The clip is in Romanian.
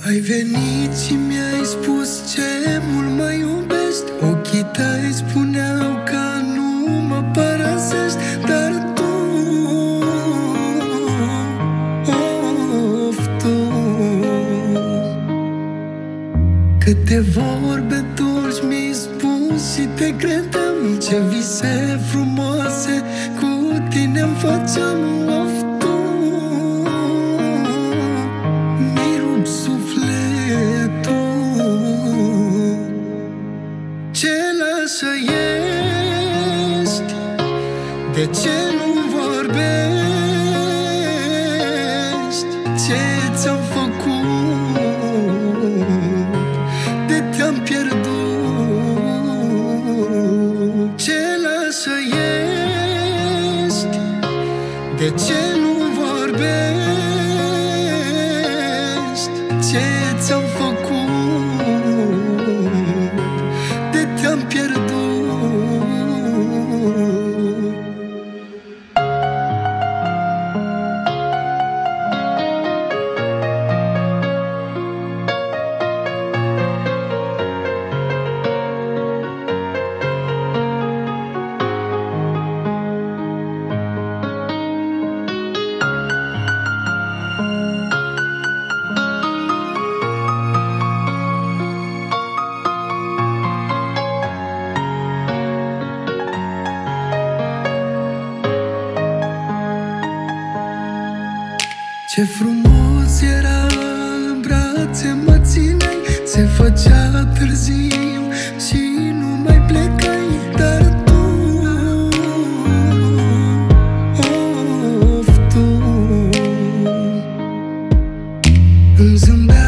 Ai venit și mi-ai spus ce mult mă iubești. Ochii tăi spuneau că nu mă părăsești, dar tu, of, tu, câte vorbe dulci mi-ai spus și te credeam. Ce vise frumoase cu tine-mi făceam, of, tu, mi rup sufletul. Ce lasă ești? De ce nu vorbești? Ce ți-am făcut? De te-am pierdut? Ce lasă ești? De ce nu vorbești? Ce ți-am făcut? De te-am pierdut? Ce frumos era, în brațe mă țineai. Se făcea târziu și nu mai plecai, dar tu, of, tu, îmi zâmbeai